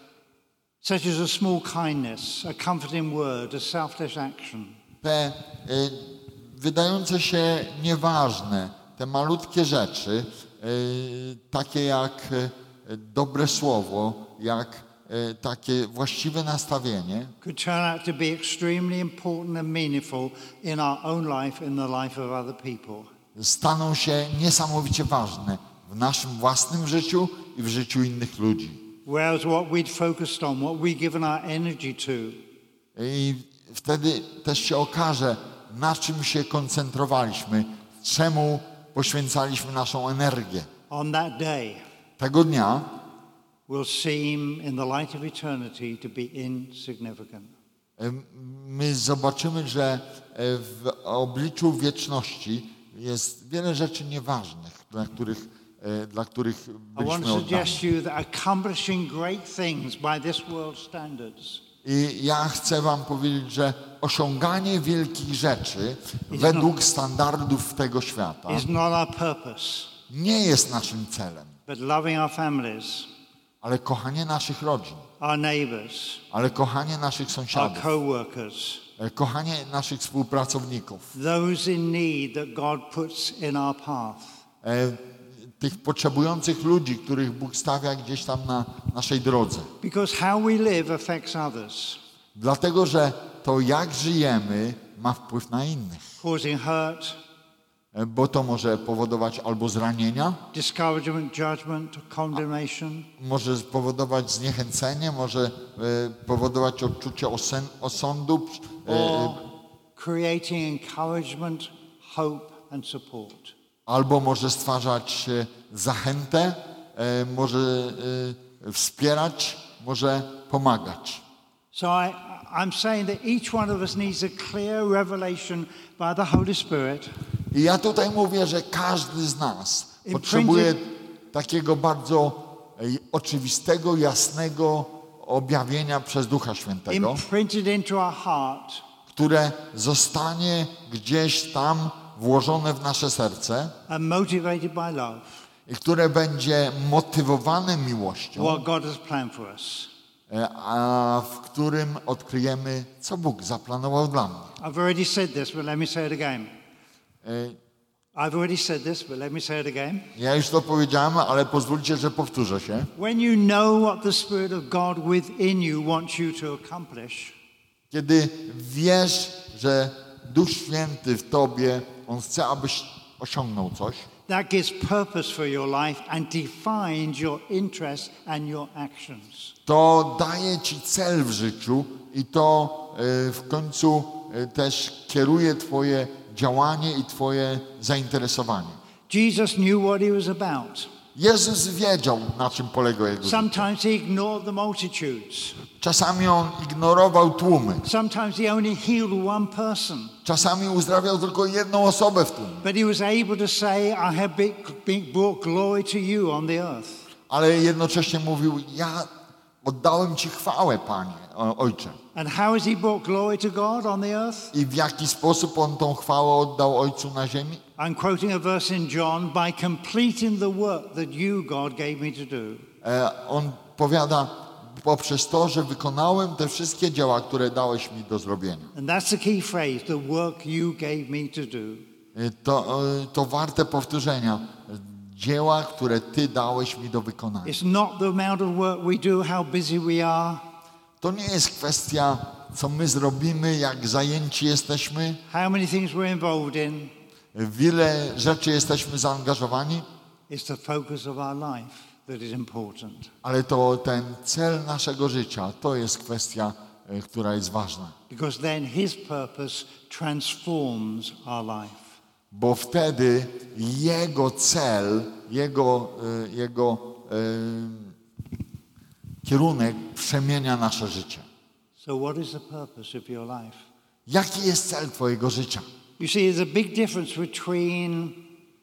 [SPEAKER 2] such as a small kindness, a comforting word, a selfless action,
[SPEAKER 1] Te y, wydające się nieważne, te malutkie rzeczy, y, takie jak y, dobre słowo, jak y, takie właściwe nastawienie,
[SPEAKER 2] could turn out to be extremely important and meaningful in our own life, in the life of other people.
[SPEAKER 1] staną się niesamowicie ważne w naszym własnym życiu i w życiu innych ludzi.
[SPEAKER 2] Whereas what we'd focused on, what we'd given our energy to,
[SPEAKER 1] I wtedy też się okaże, na czym się koncentrowaliśmy, czemu poświęcaliśmy naszą energię.
[SPEAKER 2] on that day,
[SPEAKER 1] Tego dnia
[SPEAKER 2] will seem in the light of eternity to be insignificant.
[SPEAKER 1] em, my zobaczymy, że e, w obliczu wieczności jest wiele rzeczy nieważnych, dla których, e, dla których
[SPEAKER 2] I want
[SPEAKER 1] byliśmy
[SPEAKER 2] to
[SPEAKER 1] oddani.
[SPEAKER 2] suggest to you that accomplishing great things by this world's standards
[SPEAKER 1] I ja chcę wam powiedzieć, że osiąganie wielkich rzeczy
[SPEAKER 2] Is
[SPEAKER 1] według standardów tego świata
[SPEAKER 2] is not our purpose,
[SPEAKER 1] nie jest naszym celem,
[SPEAKER 2] but loving our families,
[SPEAKER 1] ale kochanie naszych rodzin,
[SPEAKER 2] our neighbors,
[SPEAKER 1] ale kochanie naszych
[SPEAKER 2] our
[SPEAKER 1] sąsiadów,
[SPEAKER 2] co-workers,
[SPEAKER 1] e, kochanie naszych współpracowników,
[SPEAKER 2] those in need that God puts in our path.
[SPEAKER 1] e, tych potrzebujących ludzi, których Bóg stawia gdzieś tam na naszej drodze.
[SPEAKER 2] Because how we live affects others,
[SPEAKER 1] Dlatego, że to jak żyjemy ma wpływ na innych,
[SPEAKER 2] causing hurt,
[SPEAKER 1] e, bo to może powodować albo zranienia,
[SPEAKER 2] discouragement, judgment, condemnation,
[SPEAKER 1] może spowodować zniechęcenie, może e, powodować odczucie osen, osądu, e,
[SPEAKER 2] or creating encouragement, hope and support.
[SPEAKER 1] albo może stwarzać e, zachętę, e, może e, wspierać, może pomagać.
[SPEAKER 2] So I, I'm saying that each one of us needs a clear revelation by the Holy Spirit
[SPEAKER 1] I ja tutaj mówię, że każdy z nas
[SPEAKER 2] Imprinted-
[SPEAKER 1] potrzebuje takiego bardzo e, oczywistego, jasnego objawienia przez Ducha Świętego,
[SPEAKER 2] imprinted into our heart
[SPEAKER 1] które zostanie gdzieś tam włożone w nasze serce
[SPEAKER 2] and motivated by love,
[SPEAKER 1] i które będzie motywowane miłością,
[SPEAKER 2] what God has planned for us.
[SPEAKER 1] e, a w którym odkryjemy, co Bóg zaplanował dla mnie.
[SPEAKER 2] I've already said this, but let me say it again.
[SPEAKER 1] E,
[SPEAKER 2] I've already said this, but let me say it again.
[SPEAKER 1] Ja już to powiedziałem, ale pozwólcie, że powtórzę się.
[SPEAKER 2] When you know what the Spirit of God within you wants you to accomplish,
[SPEAKER 1] Kiedy wiesz, że Duch Święty w tobie, On chce, abyś osiągnął coś,
[SPEAKER 2] that gives purpose for your life and defines your interests and your actions.
[SPEAKER 1] to daje ci cel w życiu i to e, w końcu e, też kieruje twoje działanie i twoje zainteresowanie.
[SPEAKER 2] Jesus knew what he was about.
[SPEAKER 1] Jezus wiedział, na czym polegał jego życie.
[SPEAKER 2] Sometimes he ignored the multitudes.
[SPEAKER 1] Czasami On ignorował tłumy.
[SPEAKER 2] Sometimes he only healed one person.
[SPEAKER 1] Czasami uzdrawiał tylko jedną osobę w tłumie.
[SPEAKER 2] But he was able to say, I have be- be- brought glory to you on the earth.
[SPEAKER 1] Ale jednocześnie mówił, ja oddałem Ci chwałę, Panie, o- Ojcze.
[SPEAKER 2] And how has he brought glory to God on the earth?
[SPEAKER 1] I w jaki sposób On tą chwałę oddał Ojcu na ziemi?
[SPEAKER 2] I'm quoting a verse in John, by completing the work that you, God, gave me to do.
[SPEAKER 1] E, on powiada, poprzez to, że wykonałem te wszystkie dzieła, które dałeś mi do zrobienia.
[SPEAKER 2] And that's the key phrase, the work you gave me to do.
[SPEAKER 1] E, to, e, to warte powtórzenia. Dzieła, które Ty dałeś mi do wykonania.
[SPEAKER 2] It's not the amount of work we do, how busy we are.
[SPEAKER 1] To nie jest kwestia, co my zrobimy, jak zajęci jesteśmy,
[SPEAKER 2] How many things we're involved in.
[SPEAKER 1] w ile rzeczy jesteśmy zaangażowani,
[SPEAKER 2] It's the focus of our life that is important.
[SPEAKER 1] ale to ten cel naszego życia, to jest kwestia, e, która jest ważna.
[SPEAKER 2] Because then His purpose transforms our life.
[SPEAKER 1] Bo wtedy Jego cel, Jego, e, jego e, kierunek przemienia nasze życie.
[SPEAKER 2] So what is the purpose of your life?
[SPEAKER 1] Jaki jest cel Twojego życia?
[SPEAKER 2] You see, there's a big difference between,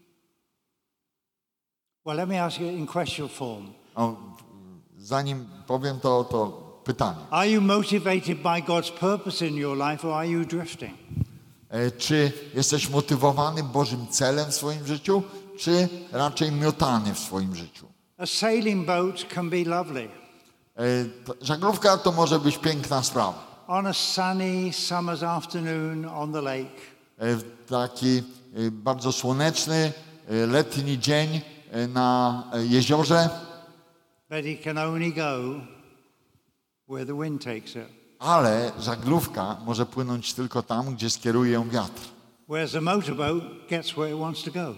[SPEAKER 2] well, let me ask you in question form.
[SPEAKER 1] O, zanim powiem to, to pytanie.
[SPEAKER 2] Are you motivated by God's purpose in your life, or are you drifting?
[SPEAKER 1] E, Czy jesteś motywowany Bożym celem w swoim życiu, czy raczej miotany w swoim życiu?
[SPEAKER 2] A sailing boat can be lovely.
[SPEAKER 1] E, to- Żaglówka to może być piękna sprawa.
[SPEAKER 2] On a sunny summer's afternoon on the lake,
[SPEAKER 1] E, W taki e, bardzo słoneczny, e, letni dzień e, na e, jeziorze,
[SPEAKER 2] but it can only go where the wind takes it.
[SPEAKER 1] ale żaglówka może płynąć tylko tam, gdzie skieruje ją wiatr.
[SPEAKER 2] Whereas a motorboat gets where it wants to go.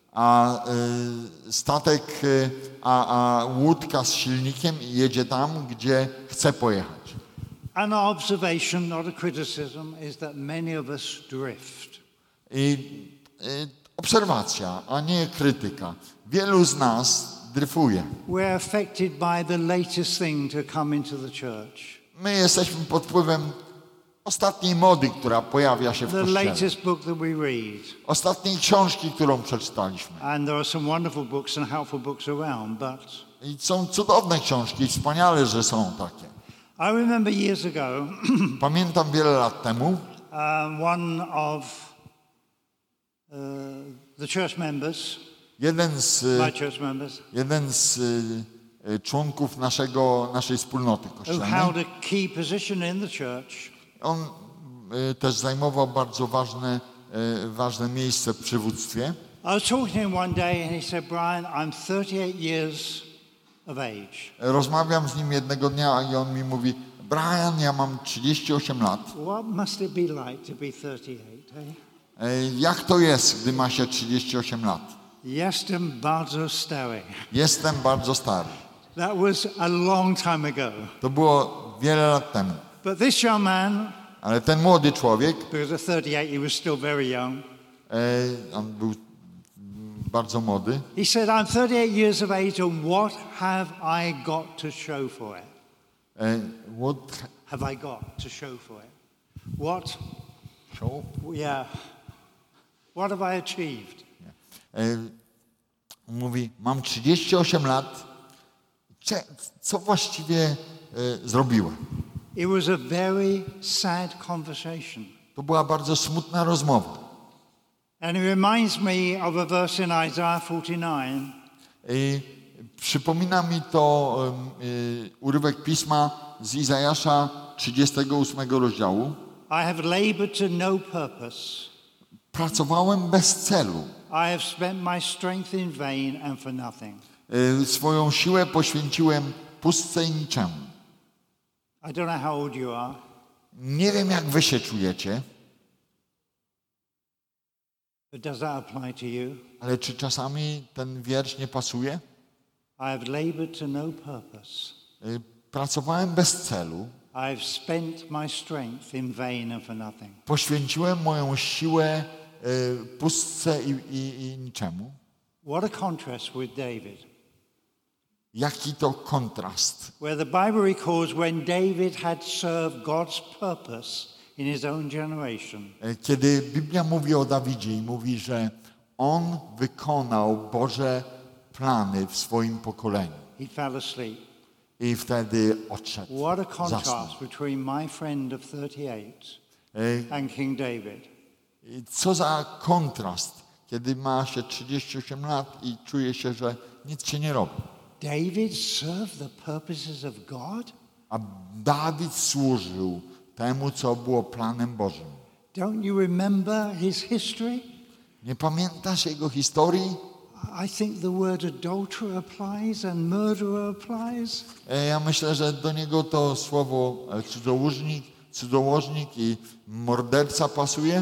[SPEAKER 1] A e, statek, e, a, a łódka z silnikiem jedzie tam, gdzie chce pojechać.
[SPEAKER 2] An observation, not a criticism, is that many of us drift.
[SPEAKER 1] I e, obserwacja, a nie krytyka. Wielu z nas dryfuje.
[SPEAKER 2] We're affected by the latest thing to come into the church.
[SPEAKER 1] My jesteśmy pod wpływem ostatniej mody, która pojawia się w
[SPEAKER 2] The
[SPEAKER 1] kościele.
[SPEAKER 2] latest book that we read.
[SPEAKER 1] Ostatniej książki, którą przeczytaliśmy.
[SPEAKER 2] And there are some wonderful books and helpful books around, but
[SPEAKER 1] I są cudowne książki, wspaniale, że są takie.
[SPEAKER 2] I remember years ago,
[SPEAKER 1] Pamiętam wiele lat temu,
[SPEAKER 2] um, one of uh, the church members,
[SPEAKER 1] jeden z,
[SPEAKER 2] my church members,
[SPEAKER 1] jeden z y, y, członków naszego, naszej wspólnoty
[SPEAKER 2] who
[SPEAKER 1] kościelnej,
[SPEAKER 2] held a key position in the church,
[SPEAKER 1] on y, też zajmował bardzo ważne, y, ważne miejsce w przywództwie.
[SPEAKER 2] I was talking to him one day and he said, Brian, I'm thirty-eight years of age.
[SPEAKER 1] Rozmawiam z nim jednego dnia i on mi mówi: Brian, ja mam trzydzieści osiem lat.
[SPEAKER 2] What must it be like to be thirty-eight, eh?
[SPEAKER 1] Y, Jak to jest, gdy ma się trzydzieści osiem lat?
[SPEAKER 2] Jestem bardzo stary.
[SPEAKER 1] Jestem bardzo stary.
[SPEAKER 2] That was a long time ago.
[SPEAKER 1] To było wiele lat temu.
[SPEAKER 2] But this young man,
[SPEAKER 1] Ale ten młody człowiek,
[SPEAKER 2] because at thirty-eight he was still very young,
[SPEAKER 1] e, on był bardzo młody,
[SPEAKER 2] he said, I'm thirty-eight years of age and what have I got to show for it?
[SPEAKER 1] e, what,
[SPEAKER 2] Have I got to show for it? What,
[SPEAKER 1] show?
[SPEAKER 2] yeah, what have I achieved?
[SPEAKER 1] E, mówi, mam trzydzieści osiem lat, Cze, co właściwie e, zrobiłem?
[SPEAKER 2] It was a very sad conversation.
[SPEAKER 1] To była bardzo smutna rozmowa.
[SPEAKER 2] And it reminds me of a verse in Isaiah forty-nine.
[SPEAKER 1] I przypomina mi to e, urywek pisma z Izajasza trzydziestego ósmego rozdziału.
[SPEAKER 2] I have labored to no purpose.
[SPEAKER 1] Pracowałem bez celu.
[SPEAKER 2] I have spent my strength in vain and for nothing.
[SPEAKER 1] E, swoją siłę poświęciłem pustce i niczemu.
[SPEAKER 2] I don't know how old you are,
[SPEAKER 1] Nie wiem, jak wy się czujecie,
[SPEAKER 2] but does that apply to you?
[SPEAKER 1] ale czy czasami ten wiersz nie pasuje?
[SPEAKER 2] I have labored to no purpose.
[SPEAKER 1] Y, Pracowałem bez celu,
[SPEAKER 2] I have spent my strength in vain and for nothing.
[SPEAKER 1] poświęciłem moją siłę y, pustce i, i, i niczemu.
[SPEAKER 2] What a contrast with David.
[SPEAKER 1] Jaki to kontrast.
[SPEAKER 2] Where the Bible records when David had served God's purpose in his own generation.
[SPEAKER 1] Y, Kiedy Biblia mówi o Dawidzie i mówi, że on wykonał Boże plany w swoim pokoleniu
[SPEAKER 2] He fell asleep.
[SPEAKER 1] i wtedy odszedł,
[SPEAKER 2] What a
[SPEAKER 1] zasnął.
[SPEAKER 2] contrast between my friend of thirty-eight
[SPEAKER 1] Y,
[SPEAKER 2] and King David.
[SPEAKER 1] Co za kontrast, kiedy ma się trzydzieści osiem lat i czuje się, że nic się nie robi.
[SPEAKER 2] David served the purposes of God?
[SPEAKER 1] A Dawid służył temu, co było planem Bożym.
[SPEAKER 2] Don't you remember his history?
[SPEAKER 1] Nie pamiętasz jego historii?
[SPEAKER 2] I think the word adulterer applies and murderer applies.
[SPEAKER 1] E, Ja myślę, że do niego to słowo e, cudzołóżnik, cudzołożnik i morderca pasuje.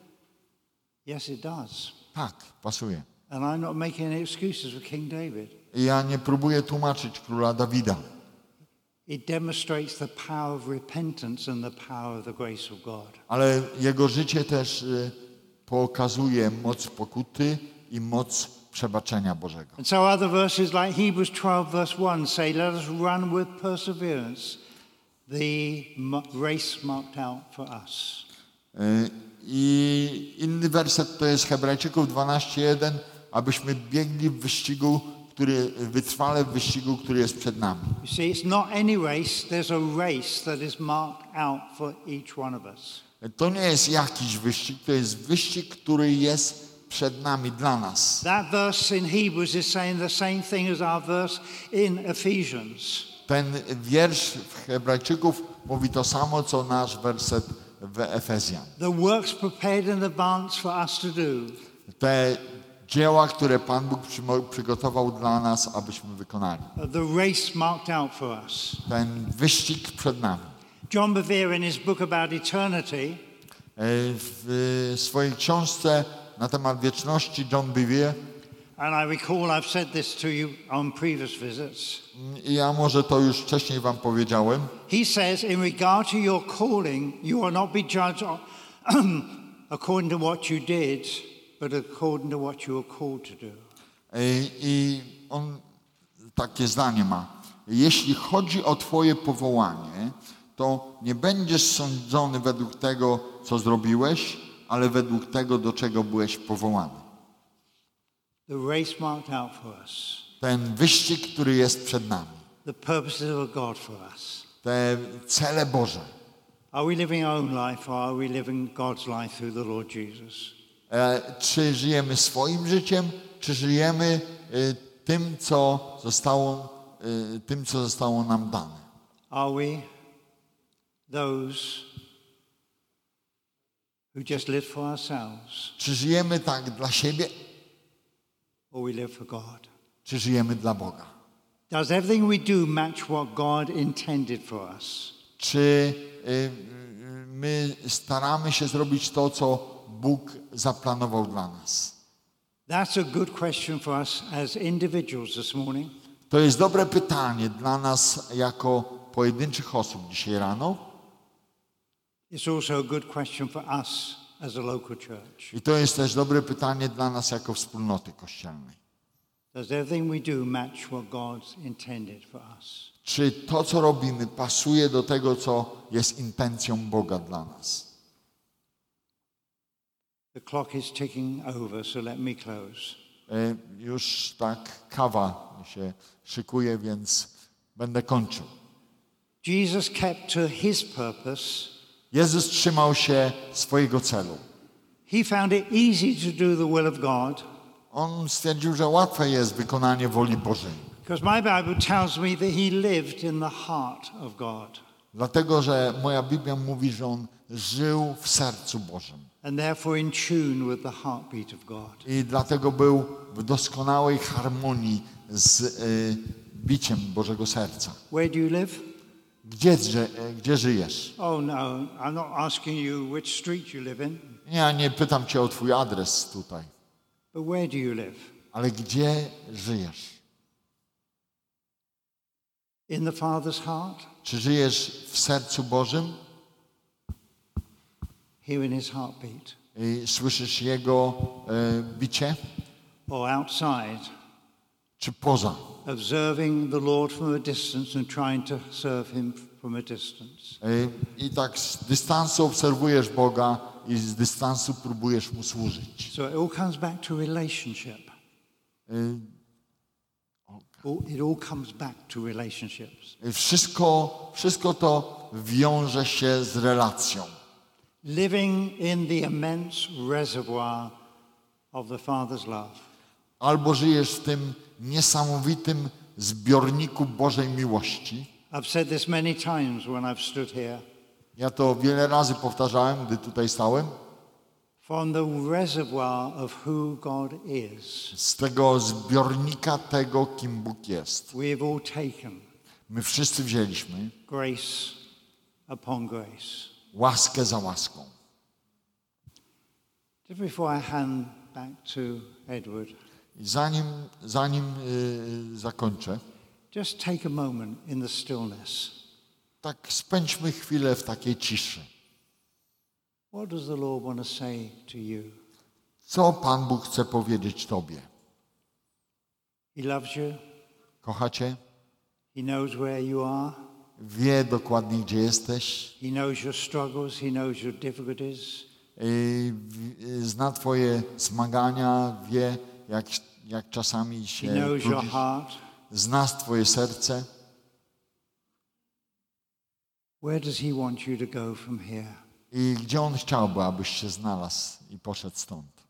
[SPEAKER 2] Yes, it does.
[SPEAKER 1] Tak, pasuje.
[SPEAKER 2] And I'm not making any excuses for King David.
[SPEAKER 1] I ja nie próbuję tłumaczyć króla Dawida.
[SPEAKER 2] It demonstrates the power of repentance and the power of the grace of God.
[SPEAKER 1] Ale jego życie też e, pokazuje moc pokuty i moc przebaczenia Bożego.
[SPEAKER 2] And so other verses like Hebrews twelve verse one say, let us run with perseverance the race marked out for us.
[SPEAKER 1] E, I inny werset to jest Hebrajczyków dwanaście jeden, abyśmy biegli w wyścigu, który wytrwale w wyścigu, który jest przed nami.
[SPEAKER 2] You see, it's not any race, there's a race that is marked out for each one of us.
[SPEAKER 1] To nie jest jakiś wyścig, to jest wyścig, który jest przed nami dla nas.
[SPEAKER 2] That verse in Hebrews is saying the same thing as our verse in Ephesians.
[SPEAKER 1] Ten wiersz w Hebrajczyków mówi to samo, co nasz werset w Efezjan.
[SPEAKER 2] The works prepared in advance for us to do.
[SPEAKER 1] Te dzieła, które Pan Bóg przygotował dla nas, abyśmy wykonali.
[SPEAKER 2] The race marked out for us.
[SPEAKER 1] Ten wyścig przed nami.
[SPEAKER 2] John Bevere in his book about eternity
[SPEAKER 1] W swojej książce na temat wieczności John Bevere,
[SPEAKER 2] and I recall I've said this to you on previous visits.
[SPEAKER 1] i ja może to już wcześniej wam powiedziałem,
[SPEAKER 2] He says, in regard to your calling, you will not be judged according to what you did, but according to what you were called to do.
[SPEAKER 1] I, i on takie zdanie ma. Jeśli chodzi o twoje powołanie, to nie będziesz sądzony według tego, co zrobiłeś, ale według tego, do czego byłeś powołany.
[SPEAKER 2] The race marked out for us.
[SPEAKER 1] Ten wyścig, który jest przed nami.
[SPEAKER 2] The purposes of God for us.
[SPEAKER 1] Te cele Boże.
[SPEAKER 2] Are we living our own life or are we living God's life through the Lord Jesus?
[SPEAKER 1] E, czy żyjemy swoim życiem, czy żyjemy e, tym, co zostało, e, tym, co zostało nam dane?
[SPEAKER 2] Are we those who just live for ourselves
[SPEAKER 1] Czy żyjemy tak dla siebie,
[SPEAKER 2] or we live for God?
[SPEAKER 1] czy żyjemy dla Boga?
[SPEAKER 2] Does everything we do match what God intended for us?
[SPEAKER 1] Czy y, my staramy się zrobić to, co Bóg zaplanował dla nas?
[SPEAKER 2] That's a good question for us as individuals this morning.
[SPEAKER 1] To jest dobre pytanie dla nas jako pojedynczych osób dzisiaj rano.
[SPEAKER 2] It's also a good question for us as a local church.
[SPEAKER 1] I to jest też dobre pytanie dla nas jako wspólnoty kościelnej.
[SPEAKER 2] Does everything we do match what God's intended for us?
[SPEAKER 1] Czy to, co robimy, pasuje do tego, co jest intencją Boga dla nas?
[SPEAKER 2] The clock is ticking over, so let me close.
[SPEAKER 1] E, już tak kawa się szykuje, więc będę kończył.
[SPEAKER 2] Jesus kept to his purpose.
[SPEAKER 1] Jezus trzymał się swojego celu.
[SPEAKER 2] He found it easy to do the will of God.
[SPEAKER 1] On stwierdził, że łatwe jest wykonanie woli Bożej.
[SPEAKER 2] Because my Bible tells me that he lived in the heart of God.
[SPEAKER 1] Dlatego, że moja Biblia mówi, że on żył w sercu Bożym.
[SPEAKER 2] And therefore in tune with the heartbeat of God.
[SPEAKER 1] I dlatego był w doskonałej harmonii z y, biciem Bożego serca.
[SPEAKER 2] Where do you live?
[SPEAKER 1] Gdzie, gdzie, gdzie żyjesz?
[SPEAKER 2] Oh no, I'm not asking you which street you live in,
[SPEAKER 1] Ja nie pytam cię o twój adres tutaj,
[SPEAKER 2] but where do you live?
[SPEAKER 1] ale gdzie żyjesz?
[SPEAKER 2] In the Father's heart?
[SPEAKER 1] Czy żyjesz w sercu Bożym?
[SPEAKER 2] Here in his heartbeat?
[SPEAKER 1] I słyszysz Jego y, bicie?
[SPEAKER 2] Or outside?
[SPEAKER 1] Czy poza?
[SPEAKER 2] Observing the Lord from a distance and trying to serve him from a distance.
[SPEAKER 1] Y, I tak z dystansu obserwujesz Boga i z dystansu próbujesz Mu służyć.
[SPEAKER 2] So it all comes back to relationship.
[SPEAKER 1] Y,
[SPEAKER 2] It all comes back to relationships.
[SPEAKER 1] Wszystko, wszystko to wiąże się z relacją.
[SPEAKER 2] Living in the immense reservoir of the Father's love.
[SPEAKER 1] albo żyjesz w tym niesamowitym zbiorniku Bożej miłości.
[SPEAKER 2] I've said this many times when I've stood here.
[SPEAKER 1] Ja to wiele razy powtarzałem, gdy tutaj stałem.
[SPEAKER 2] From the reservoir of who God is,
[SPEAKER 1] Z tego zbiornika tego, kim Bóg jest.
[SPEAKER 2] we have all taken
[SPEAKER 1] My wszyscy wzięliśmy
[SPEAKER 2] grace upon grace.
[SPEAKER 1] łaskę za łaską.
[SPEAKER 2] Just before I hand back to Edward,
[SPEAKER 1] I zanim, zanim yy, zakończę,
[SPEAKER 2] just take a moment in the stillness.
[SPEAKER 1] tak spędźmy chwilę w takiej ciszy.
[SPEAKER 2] What does the Lord want to say to you?
[SPEAKER 1] Co Pan Bóg chce powiedzieć Tobie?
[SPEAKER 2] He loves you.
[SPEAKER 1] Kocha Cię?
[SPEAKER 2] He knows where you are.
[SPEAKER 1] Wie dokładnie, gdzie jesteś.
[SPEAKER 2] He knows your struggles. He knows your difficulties.
[SPEAKER 1] Yy, w- Zna Twoje zmagania, wie, jak, jak czasami
[SPEAKER 2] He
[SPEAKER 1] się
[SPEAKER 2] knows your
[SPEAKER 1] trudzisz.
[SPEAKER 2] heart.
[SPEAKER 1] Zna Twoje serce.
[SPEAKER 2] Where does He want you to go from here?
[SPEAKER 1] I gdzie On chciałby, abyś się znalazł i poszedł stąd.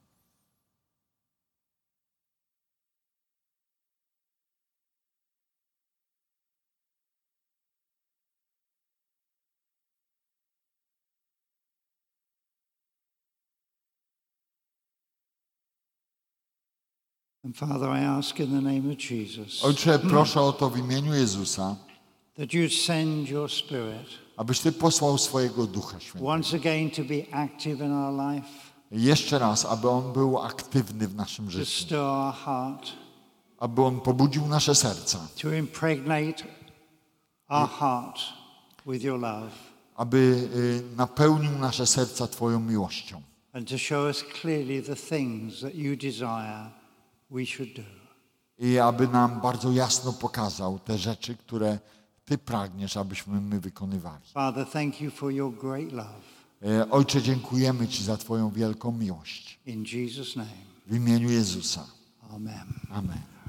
[SPEAKER 2] And Father, I ask in the name of Jesus
[SPEAKER 1] Ojcze, proszę o to w imieniu Jezusa,
[SPEAKER 2] that you'd send your Spirit
[SPEAKER 1] abyś Ty posłał swojego Ducha Świętego.
[SPEAKER 2] once again to be active in our life,
[SPEAKER 1] Jeszcze raz, aby On był aktywny w naszym
[SPEAKER 2] to
[SPEAKER 1] życiu.
[SPEAKER 2] stir our heart,
[SPEAKER 1] Aby On pobudził nasze serca.
[SPEAKER 2] to impregnate our heart with your love,
[SPEAKER 1] Aby y, napełnił nasze serca Twoją miłością.
[SPEAKER 2] and to show us clearly the things that you desire we should do.
[SPEAKER 1] I aby nam bardzo jasno pokazał te rzeczy, które Ty pragniesz, abyśmy my wykonywali.
[SPEAKER 2] Father, thank you for your great love.
[SPEAKER 1] E, Ojcze, dziękujemy Ci za Twoją wielką miłość.
[SPEAKER 2] In Jesus' name,
[SPEAKER 1] W imieniu Jezusa.
[SPEAKER 2] amen.
[SPEAKER 1] Amen.